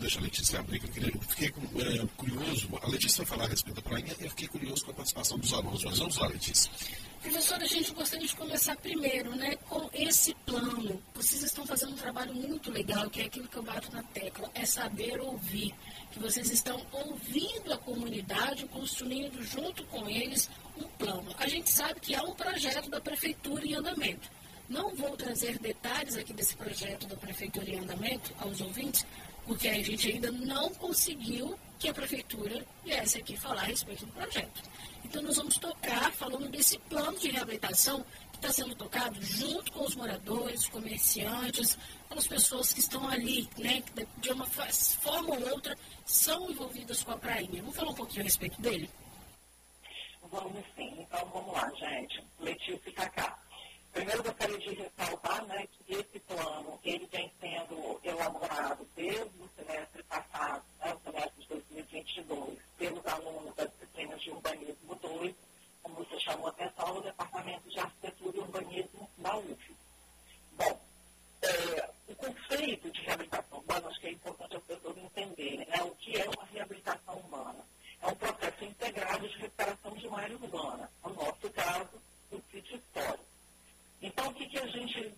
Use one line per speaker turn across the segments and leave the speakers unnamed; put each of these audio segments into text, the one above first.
deixar a Letícia abrir, eu fiquei curioso. A Letícia vai falar a respeito da prainha, eu fiquei curioso com a participação dos alunos. Mas vamos lá, Letícia.
Professora, a gente gostaria de começar primeiro, com esse plano. Vocês estão fazendo um trabalho muito legal, que é aquilo que eu bato na tecla, é saber ouvir. Que vocês estão ouvindo a comunidade, construindo junto com eles um plano. A gente sabe que há um projeto da Prefeitura em andamento. Não vou trazer detalhes aqui desse projeto da Prefeitura em andamento aos ouvintes, porque a gente ainda não conseguiu que a Prefeitura viesse aqui falar a respeito do projeto. Então, nós vamos tocar falando desse plano de reabilitação que está sendo tocado junto com os moradores, comerciantes, as pessoas que estão ali, que de uma forma ou outra são envolvidas com a prainha. Vamos falar um pouquinho a respeito dele?
Vamos sim. Então, vamos lá, gente. Letícia e Cacá. Primeiro, gostaria de ressaltar que esse plano ele vem sendo elaborado desde o semestre passado, o semestre de 2022, pelos alunos das disciplinas de urbanismo 2, como você chamou a atenção, no Departamento de Arquitetura e Urbanismo da UF. Bom, o conceito de reabilitação urbana, acho que é importante as pessoas entenderem, o que é uma reabilitação urbana. É um processo integrado de recuperação de uma área urbana, no nosso caso, o sítio histórico. Então, o que a gente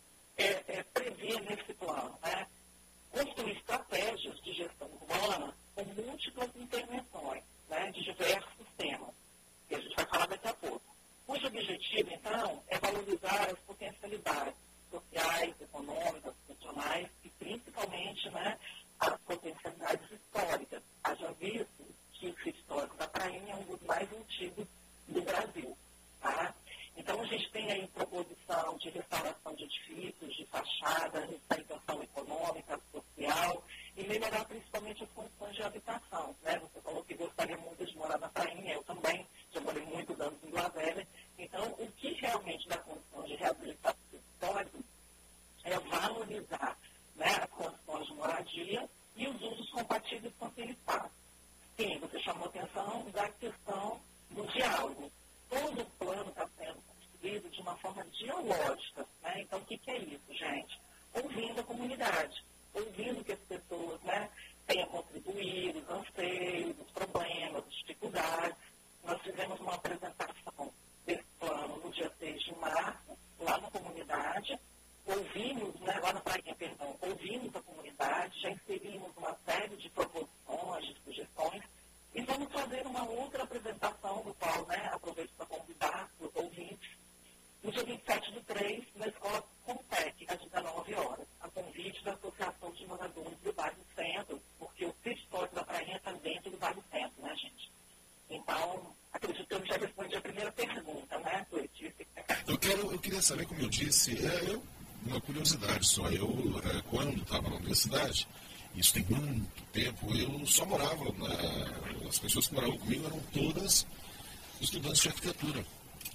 prevê nesse plano? Construir estratégias de gestão urbana com múltiplas intervenções de diversos temas, que a gente vai falar daqui a pouco. Cujo objetivo, então, é valorizar as potencialidades sociais, econômicas, funcionais e, principalmente, as potencialidades históricas. Haja visto que o sítio histórico da Prainha é um dos mais antigos do Brasil. Tá? Então, a gente tem aí proposição de restauração de edifícios, de fachada, revitalização econômica, social e melhorar principalmente as condições de habitação. Você falou que gostaria muito de morar na Prainha, eu também já morei muitos anos em Vila Velha. Então, o que realmente dá condição de reabilitação histórica é valorizar as condições de moradia e os usos compatíveis com aquele espaço. Sim, você chamou a atenção da questão do diálogo. Todo o plano está sendo construído de uma forma dialógica. Então, o que é isso, gente? Ouvindo a comunidade, ouvindo que as pessoas tenham contribuído, os anseios, os problemas, as dificuldades. Nós fizemos uma apresentação desse plano no dia 6 de março, lá na comunidade. Ouvimos, lá na Prainha, ouvimos a comunidade, já inserimos uma série de proposições, de sugestões, e vamos fazer uma outra apresentação, do qual aproveito para convidar os ouvintes, no dia 27/3, na Escola Compec, às 19 horas, a convite da Associação de Moradores do Bairro Centro, porque o sítio histórico da Prainha está dentro do Bairro Centro, gente? Então, acredito que eu já respondi a primeira pergunta, Letícia?
Eu queria saber, como eu disse, uma curiosidade só, quando estava na universidade, isso tem muito tempo, eu só morava, as pessoas que moravam comigo eram todas estudantes de arquitetura.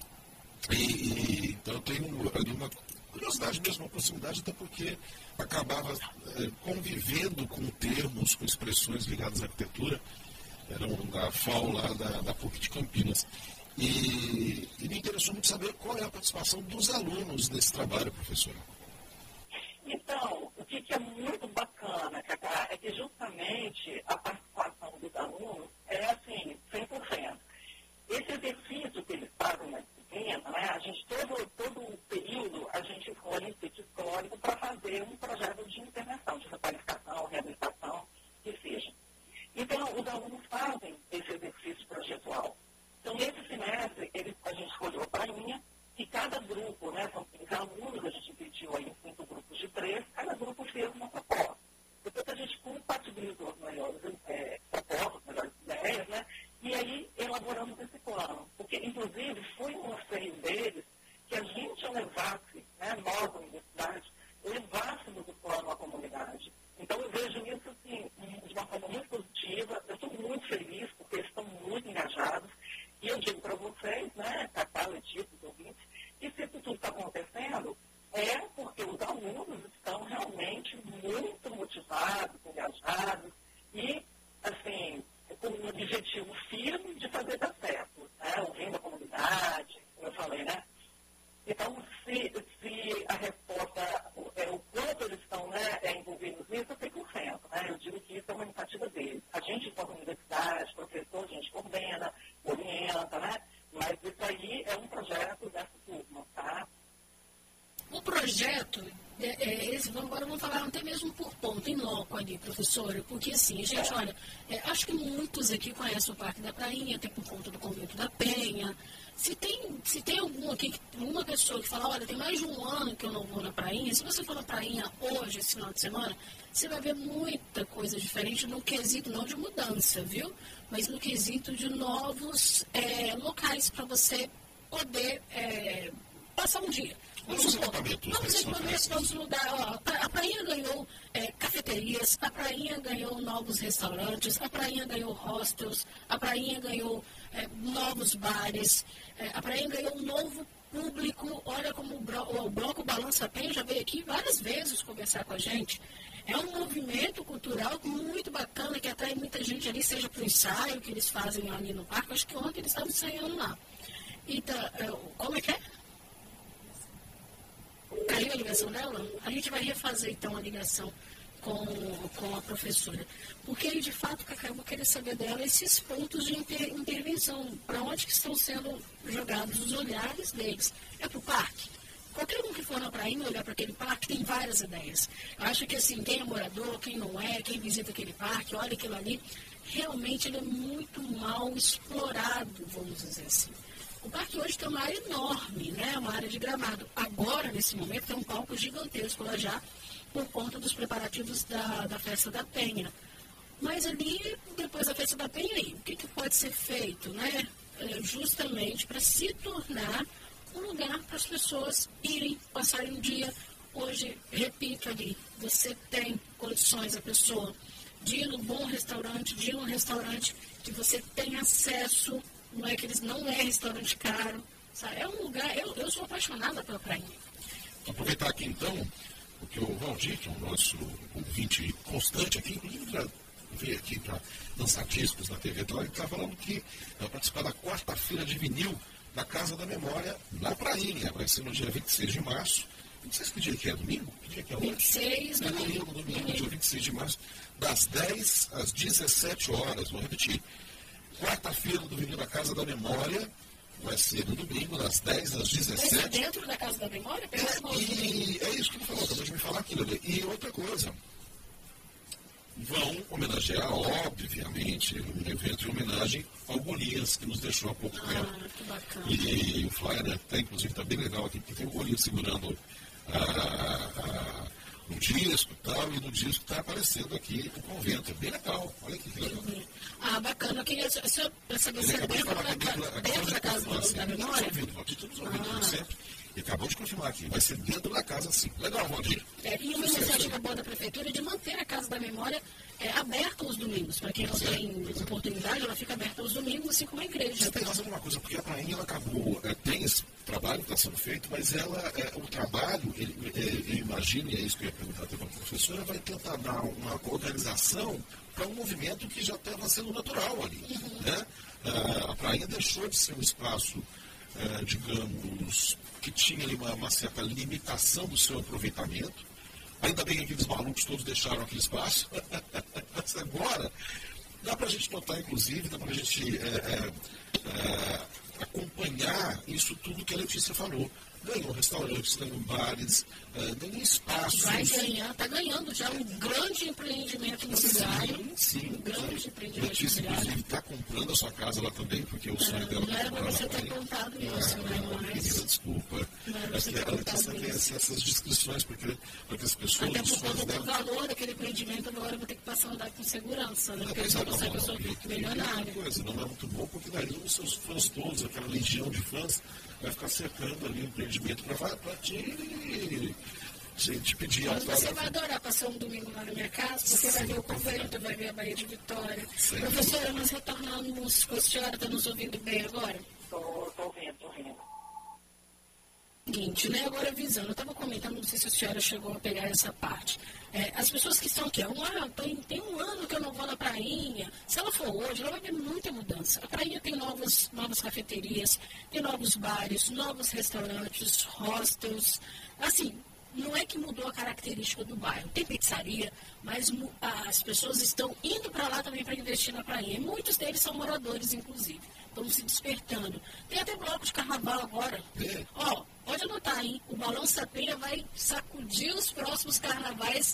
Então eu tenho ali uma curiosidade mesmo, uma proximidade, até porque acabava convivendo com termos, com expressões ligadas à arquitetura, eram da FAU lá da PUC de Campinas. E me interessou muito saber qual é a participação dos alunos nesse trabalho, professora.
Então, o que é muito bacana, Cacá, é que justamente a participação dos alunos é 100%. Esse exercício que eles fazem na disciplina, a gente, todo o período, a gente escolhe um sítio histórico para fazer um projeto de intervenção, de requalificação, reabilitação, que seja. Então, os alunos fazem esse exercício projetual. Então, nesse semestre, a gente escolheu a Prainha, e cada grupo, são 15 alunos, a gente dividiu aí em 5 grupos de 3, cada grupo fez uma proposta. Depois a gente compatibilizou as melhores propostas, as melhores ideias, e aí elaboramos esse plano. Porque, inclusive, foi um anseio deles que a gente levasse, nós, a universidade, levássemos o plano à comunidade. Então, eu vejo isso, assim, de uma forma muito positiva. Eu estou muito feliz, porque eles estão muito engajados. E eu digo para vocês, Cacá, Letícia, os ouvintes, que se isso tudo está acontecendo, é porque os alunos estão realmente muito
professora, porque assim, gente, olha, acho que muitos aqui conhecem o Parque da Prainha, até por conta do Convento da Penha. Se tem algum aqui, uma pessoa que fala, olha, tem mais de um ano que eu não vou na Prainha, se você for na Prainha hoje, esse final de semana, você vai ver muita coisa diferente no quesito, não de mudança, viu? Mas no quesito de novos locais para você poder passar um dia. Novos equipamentos, vamos mudar. A Prainha ganhou cafeterias, a Prainha ganhou novos restaurantes, a Prainha ganhou hostels, a Prainha ganhou novos bares, a Prainha ganhou um novo público. Olha como o Bloco Balança Penha já veio aqui várias vezes conversar com a gente. É um movimento cultural muito bacana que atrai muita gente ali, seja para o ensaio que eles fazem ali no parque. Acho que ontem eles estavam ensaiando lá. Então, como é que é? Caiu a ligação dela? A gente vai refazer então a ligação com a professora. Porque de fato, Cacá, eu vou querer saber dela esses pontos de intervenção. Para onde que estão sendo jogados os olhares deles? É para o parque? Qualquer um que for na Prainha olhar para aquele parque tem várias ideias. Eu acho que assim, quem é morador, quem não é, quem visita aquele parque, olha aquilo ali, realmente ele é muito mal explorado, vamos dizer assim. O parque hoje tem uma área enorme, né? Uma área de gramado. Agora, nesse momento, tem um palco gigantesco lá já, por conta dos preparativos da Festa da Penha. Mas ali, depois da Festa da Penha, aí, o que pode ser feito, né? Justamente para se tornar um lugar para as pessoas irem, passarem um dia. Hoje, repito ali, você tem condições, a pessoa, de ir num bom restaurante, de ir num restaurante que você tem acesso. Não é restaurante caro, sabe? É um lugar, eu sou apaixonada pela Prainha.
Vou aproveitar aqui então, porque o Valdir, que é o nosso ouvinte constante aqui, inclusive já veio aqui para dançar discos na TV, então ele está falando que vai participar da quarta-feira de vinil na Casa da Memória, na Prainha. Vai ser no dia 26 de março. Não sei que dia que é, domingo? Que dia que é hoje?
26,
domingo, dia 26 de março, das 10 às 17 horas. Vou repetir. Quarta-feira do vinil da Casa da Memória, vai ser no domingo, das 10 às 17.
Vai ser dentro da Casa da Memória?
É isso que ele falou, acabou de me falar aquilo ali. E outra coisa, vão homenagear, obviamente, um evento em homenagem ao Golias, que nos deixou há pouco tempo.
Que bacana.
E o flyer, inclusive, está bem legal aqui, porque tem o Golias segurando um disco e tal, e no disco está aparecendo aqui o convento. É bem legal. Olha aqui que legal.
Bacana. Eu queria só saber se é dentro da Casa da Memória.
E acabou de confirmar aqui. Vai ser dentro da casa, sim. Legal, Valdir.
E uma iniciativa boa da Prefeitura de manter a Casa da Memória aberta aos domingos. Para quem não tem oportunidade, ela fica aberta aos domingos, assim como a igreja.
Você tem razão numa coisa, porque a Prainha ela acabou, tem esse trabalho que está sendo feito, mas o trabalho, eu imagino, e é isso que eu ia perguntar até para a professora, vai tentar dar uma organização para um movimento que já estava sendo natural ali. Né? A Prainha deixou de ser um espaço, digamos, que tinha ali uma certa limitação do seu aproveitamento. Ainda bem que aqueles malucos todos deixaram aquele espaço. Mas agora, dá para a gente notar, inclusive, dá para a gente acompanhar isso tudo que a Letícia falou. Ganhou restaurantes, ganhou bares, ganhou espaços.
Vai ganhar, está ganhando já um grande empreendimento imobiliário.
Sim.
Um grande empreendimento
Letícia,
imobiliário.
inclusive, está comprando a sua casa lá também, porque o sonho dela
Não era para você ter contado isso, né?
Desculpa. A Letícia tem essas descrições, para que as pessoas...
Até por conta do valor daquele empreendimento, agora eu vou ter que passar a andar com segurança, né? Porque senão você é pessoa milionária.
Não é muito bom, porque daí os seus fãs todos, aquela legião de fãs, vai ficar cercando ali o empreendimento para te pedir.
Mas você vai adorar passar um domingo lá na minha casa, você vai ver o convento, vai ver a Baía de Vitória. Sim. Professora, nós retornamos com a senhora, está nos ouvindo bem agora?
Estou ouvindo.
Seguinte, né? Agora avisando, eu estava comentando, não sei se a senhora chegou a pegar essa parte. As pessoas que estão aqui, tem um ano que eu não vou na Prainha. Se ela for hoje, ela vai ver muita mudança. A Prainha tem novas cafeterias, tem novos bares, novos restaurantes, hostels. Assim, não é que mudou a característica do bairro. Tem pizzaria, mas as pessoas estão indo para lá também para investir na Prainha. E muitos deles são moradores, inclusive. Estão se despertando. Tem até bloco de carnaval agora. Pode anotar, hein? O Balança Penha vai sacudir os próximos carnavais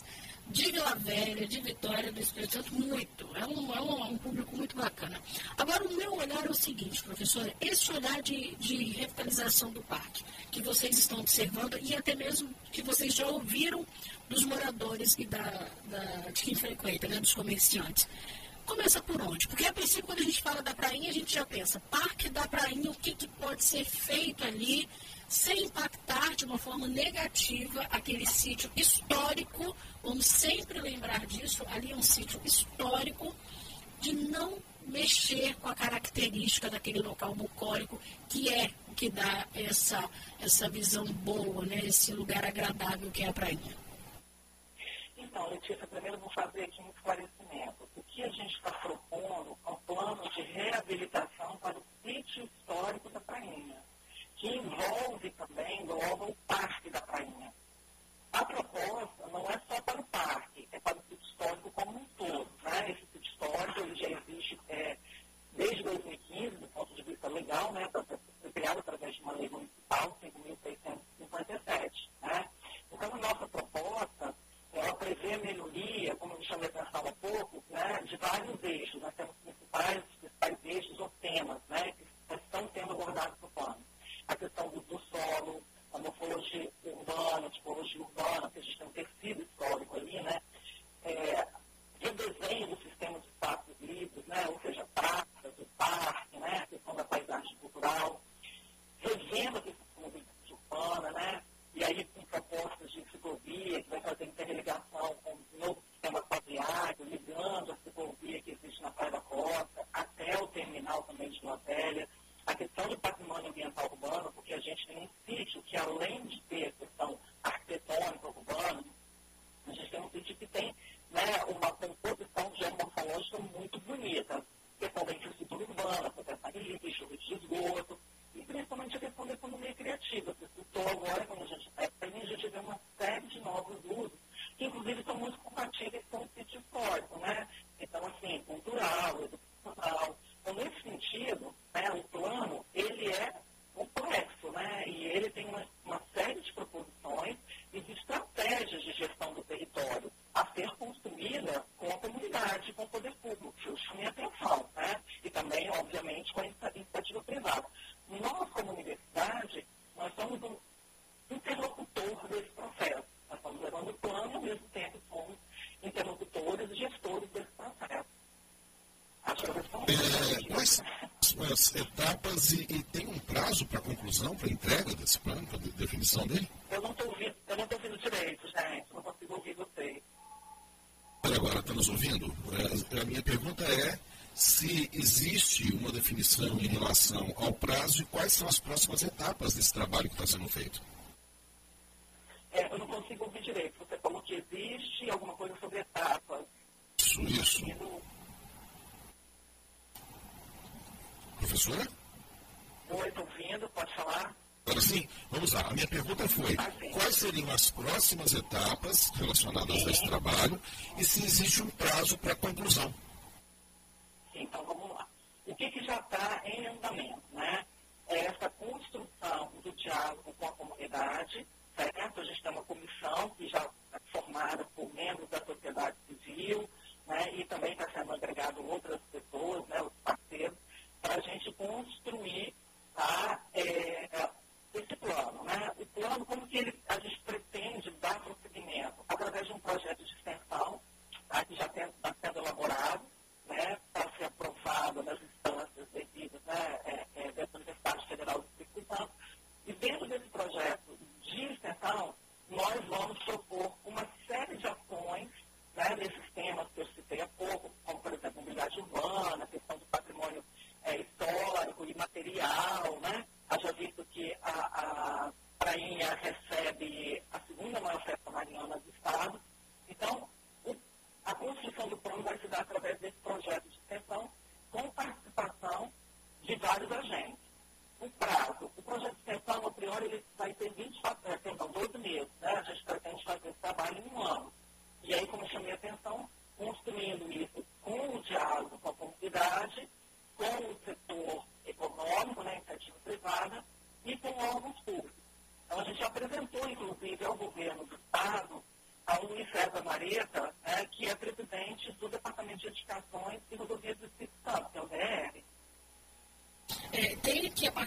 de Vila Velha, de Vitória, do Espírito Santo, muito. É um público muito bacana. Agora, o meu olhar é o seguinte, professora, esse olhar de revitalização do parque, que vocês estão observando e até mesmo que vocês já ouviram dos moradores e de quem frequenta, né, dos comerciantes. Começa por onde? Porque, a princípio, quando a gente fala da prainha, a gente já pensa, Parque da Prainha, o que pode ser feito ali sem impactar de uma forma negativa aquele sítio histórico. Vamos sempre lembrar disso, ali é um sítio histórico, de não mexer com a característica daquele local bucólico, que é o que dá essa visão boa, né? Esse lugar agradável que é a prainha.
Então, Letícia, primeiro vou fazer aqui um esclarecimento. O que a gente está propondo é um plano de reabilitação para o sítio histórico da Prainha, que envolve também, engloba o Parque da Prainha. A proposta não é só para o parque, é para o sítio histórico como um todo. Né? Esse sítio histórico ele já existe desde 2015, do ponto de vista legal, né? Foi criado através de uma lei municipal, 5.657. Né? Então, a nossa proposta ela prevê a melhoria, como eu chamei a atenção há pouco, né, de vários eixos. Nós temos principais eixos ou temas, né, que estão sendo abordados no plano. A questão do solo, a morfologia urbana, a tipologia urbana, que a gente tem um tecido histórico ali, né, redesenho do sistema de espaços livres, né, ou seja, praças, o parque, né, a questão da paisagem cultural, revendo a questão da mobilidade urbana, né, e aí com propostas de ciclovia, que vai fazer interligação com o novo sistema quadriário, ligando a ciclovia que existe na Praia da Costa, até o terminal também de Vila Velha, a questão do patrimônio ambiental urbano, porque a gente tem um sítio que, além de ter a questão arquitetônica urbana, a gente tem um sítio que tem, né, uma composição geomorfológica muito bonita, questão da infraestrutura urbana, proteção de lixo, de esgoto, e principalmente a questão da economia criativa. Você citou agora, quando a gente vê uma série de novos usos, que inclusive são muito compatíveis com o sítio histórico, né? Então, assim, cultural, educacional. Então, nesse sentido, né, o plano, ele é complexo, né? E ele tem uma série de proposições e de estratégias de gestão do território a ser construída com a comunidade, com o poder público. Eu chamei a atenção, né? E também, obviamente, com a iniciativa privada. Nós, como universidade, nós somos um interlocutor desse processo. Nós estamos levando o plano e, ao mesmo tempo, somos interlocutores e gestores desse processo. Acho que eu respondi.
Quais são as etapas e tem um prazo para conclusão, para entrega desse plano, para definição dele?
Eu não estou ouvindo direito, gente. Não consigo ouvir vocês.
Olha, agora, está nos ouvindo? A minha pergunta é se existe uma definição em relação ao prazo e quais são as próximas etapas desse trabalho que está sendo feito.
Eu não consigo ouvir direito. Você falou que existe alguma coisa sobre etapas.
Isso. Professora?
Oi, estou ouvindo, pode falar?
Agora sim, vamos lá. A minha pergunta foi, quais seriam as próximas etapas relacionadas a esse trabalho e se existe um prazo para a conclusão?
Então, vamos lá. O que já está em andamento, né? É essa construção do diálogo com a comunidade, certo? A gente tem uma comissão que já é formada por membros da sociedade civil, né? E também está sendo agregado outras pessoas, né? Os parceiros, para a gente construir esse plano, né? O plano, como que a gente pretende dar prosseguimento? Através de um projeto de extensão, tá? Que já está sendo elaborado, né? Para ser aprovado nas instâncias devidas, né? Da Universidade Federal do Espírito Santo. E dentro desse projeto de extensão, nós vamos propor uma série de ações, né? Nesses temas que eu citei há pouco,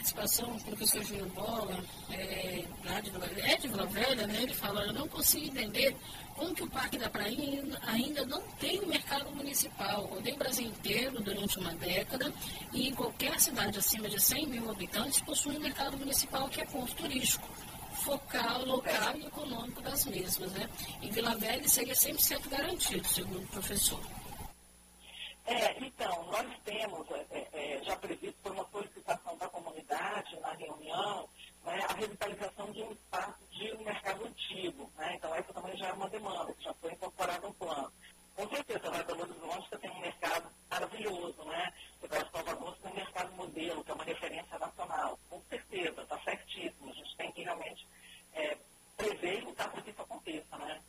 participação, o professor Júlio Bola, lá de Vila Velha, né, ele fala, eu não consigo entender como que o Parque da Prainha ainda não tem um mercado municipal. Rodei o Brasil inteiro durante uma década e em qualquer cidade acima de 100 mil habitantes possui um mercado municipal que é ponto turístico, focal, local e econômico das mesmas. Né? Em Vila Velha seria 100% garantido, segundo o professor.
Então, nós temos, já previsto por uma solicitação da comunidade na reunião, né, a revitalização de um espaço de um mercado antigo. Né? Então, essa também já é uma demanda, que já foi incorporada no plano. Com certeza, a Belo Horizonte tem um mercado maravilhoso, né? O Brasil Nova Agosto tem um mercado modelo, que é uma referência nacional. Com certeza, está certíssimo. A gente tem que realmente prever e lutar para que isso aconteça, né?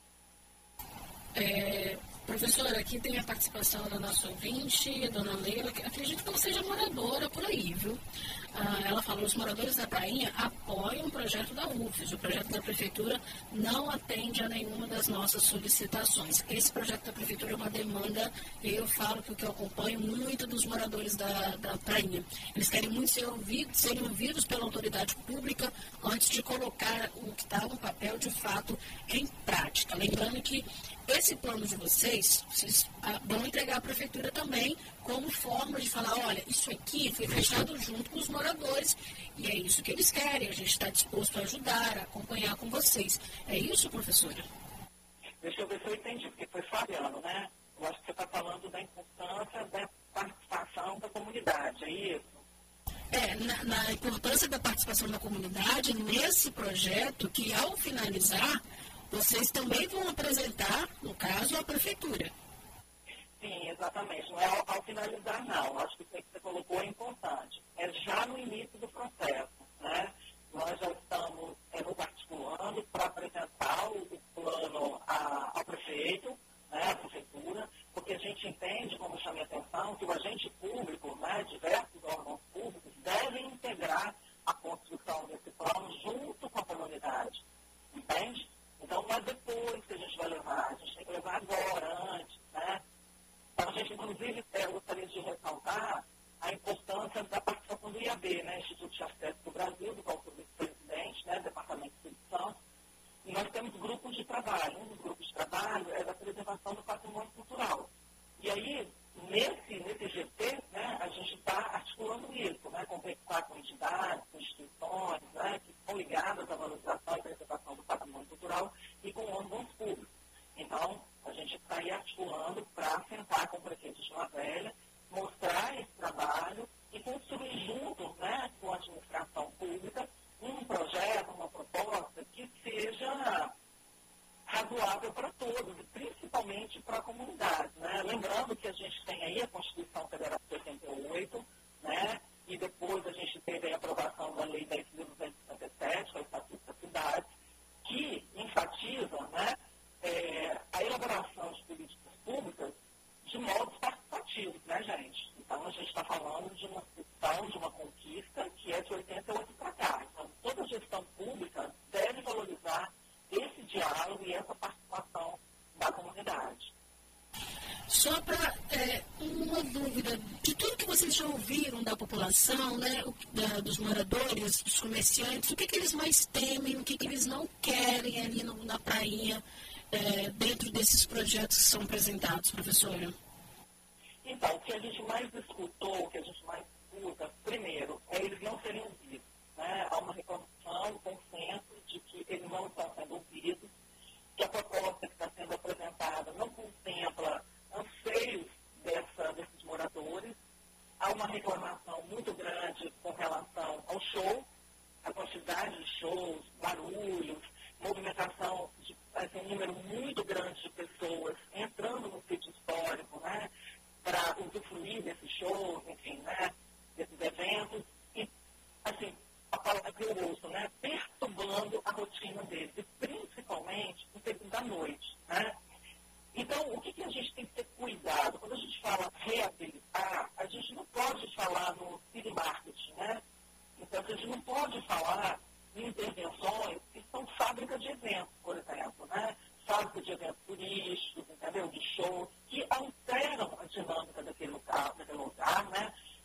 Professora, aqui tem a participação da nossa ouvinte, a dona Leila, que acredito que ela seja moradora por aí, viu? Ela falou, os moradores da Prainha apoiam o projeto da UFES. O projeto da Prefeitura não atende a nenhuma das nossas solicitações. Esse projeto da Prefeitura é uma demanda, e eu falo que o que eu acompanho muito dos moradores da Prainha. Eles querem muito serem ouvidos pela autoridade pública antes de colocar o que está no papel, de fato, em prática. Lembrando que esse plano de vocês vão entregar à Prefeitura também como forma de falar, olha, isso aqui foi fechado junto com os moradores e é isso que eles querem, a gente está disposto a ajudar, a acompanhar com vocês. É isso, professora?
Deixa eu ver se eu entendi, porque foi falhando, né? Eu acho que você está falando da importância da participação da comunidade, é isso?
Na importância da participação da comunidade nesse projeto que, ao finalizar, vocês também vão apresentar, no caso, à Prefeitura.
Sim, exatamente. Não é ao finalizar, não. Acho que o que você colocou é importante. É já no início do processo, né? Nós já estamos nos articulando para apresentar o plano ao prefeito, né, à Prefeitura, porque a gente entende, como eu chamei a atenção, que o agente público, né, diversos órgãos públicos, devem integrar a construção desse plano junto com a comunidade. Entende? Então, não é depois que a gente vai levar, a gente tem que levar agora, antes, né? Então, a gente, inclusive, gostaria de ressaltar a importância da participação do IAB, né? Instituto de Acesso do Brasil, do qual sou vice-presidente, né? Departamento de Instituição. E nós temos grupos de trabalho. Um dos grupos de trabalho é da preservação do patrimônio cultural. E aí, nesse GT, né, a gente está articulando isso, né? Conversar com entidades, com instituições, né? Que estão ligadas à valorização e preservação do patrimônio cultural e com órgãos públicos. Então, a gente está aí articulando para sentar com o prefeito de Vila Velha, mostrar esse trabalho e construir junto, né, com a administração pública um projeto, uma proposta que seja razoável para todos, e principalmente para a comunidade. Né? Lembrando que a gente tem aí a Constituição Federal de 88, né? E depois a gente teve a aprovação da Lei 10.257, que é o Estatuto da Cidade, que enfatiza, né, a elaboração de políticas públicas de modos participativos, né, gente? Então, a gente está falando de uma questão, de uma conquista que é de 88 para cá. Então, toda gestão pública deve valorizar esse diálogo e essa participação da comunidade.
Só para uma dúvida, de tudo que vocês já ouviram da população, né, dos moradores, dos comerciantes, o que eles mais temem, o que eles não querem ali na prainha, dentro desses projetos que são apresentados, professora?
Então, o que a gente mais escutou, o que a gente mais escuta, primeiro, é eles não serem ouvidos. Né? Há uma reclamação, um consenso de que eles não estão sendo ouvidos, que a proposta que está sendo apresentada não contempla anseios desses moradores. Há uma reclamação muito grande com relação ao show, a quantidade de shows, barulhos, movimentação de um número muito grande de pessoas entrando no sítio histórico, né, para usufruir desses shows, enfim, né, desses eventos, e, assim, a palavra que eu ouço, né, perturbando a rotina deles, e principalmente no período da noite, né. Então, o que a gente tem que ter cuidado? Quando a gente fala reabilitar, a gente não pode falar no telemarketing, né? Então, a gente não pode falar em intervenções que são fábrica de eventos, por exemplo, né? Fábrica de eventos turísticos, entendeu? De shows, que alteram a dinâmica daquele lugar, né?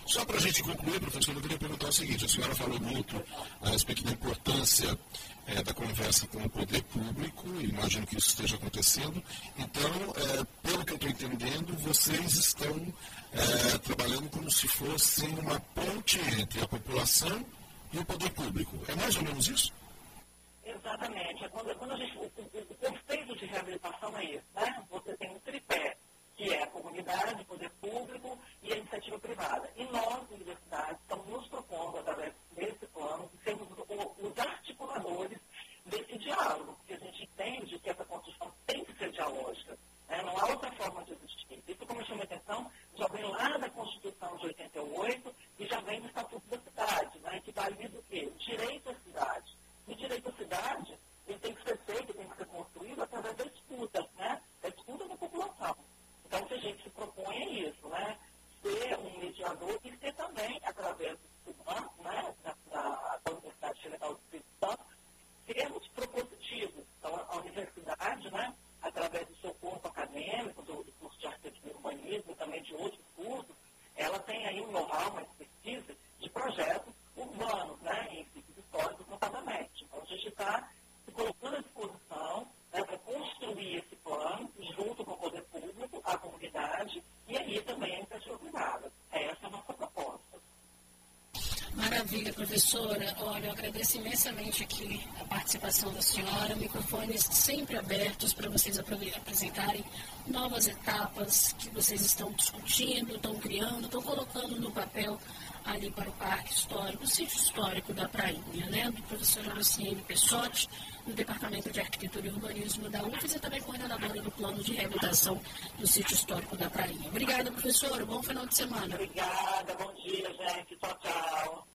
Só para a gente concluir, professor, eu queria perguntar o seguinte: a senhora falou muito a respeito da importância da conversa com o poder público, imagino que isso esteja acontecendo. Então, pelo que eu estou entendendo, vocês estão trabalhando como se fosse uma ponte entre a população e o poder público. É mais ou menos isso?
Exatamente. Quando a gente, o conceito de reabilitação é isso, né? Você tem um tripé, que é a comunidade, o poder público e a iniciativa privada. E nós, universidades, estamos nos propondo, através desse plano, de sermos os articuladores desse diálogo, porque a gente entende que essa construção tem que ser dialógica, né? Não há outra forma de existir. Isso, como eu chamo a atenção, já vem lá da Constituição de 88 e já vem do Estatuto da Cidade, né? Que valida o quê? O direito à cidade. O direito à cidade, ele tem que ser feito, tem que ser construído através da escuta, né? Da escuta da população. Então, o que a gente se propõe é isso, né? Ser um mediador e ser também, através do estudantes, né? Da Universidade Federal do Espírito Santo, sermos propositivos. Então, a universidade, né? Através do seu corpo acadêmico, do curso de arquitetura e urbanismo, também de outros cursos, ela tem aí um know-how, uma expertise de projetos urbanos, né? Em sítios históricos, notadamente. Então, a gente está se colocando à disposição, né, para construir esse plano, junto com o poder público, a comunidade, e aí também a iniciativa privada. Essa é a nossa proposta.
Maravilha, professora. Olha, eu agradeço imensamente aqui a participação da senhora, microfones sempre abertos para vocês apresentarem novas etapas que vocês estão discutindo, estão criando, estão colocando no papel ali para o Parque Histórico, o Sítio Histórico da Prainha, né, do professor Luciene Pessotti, do Departamento de Arquitetura e Urbanismo da UFES e também coordenadora do Plano de Reabilitação do Sítio Histórico da Prainha. Obrigada, professora. Bom final de semana.
Obrigada. Bom dia, gente. Tchau, tchau.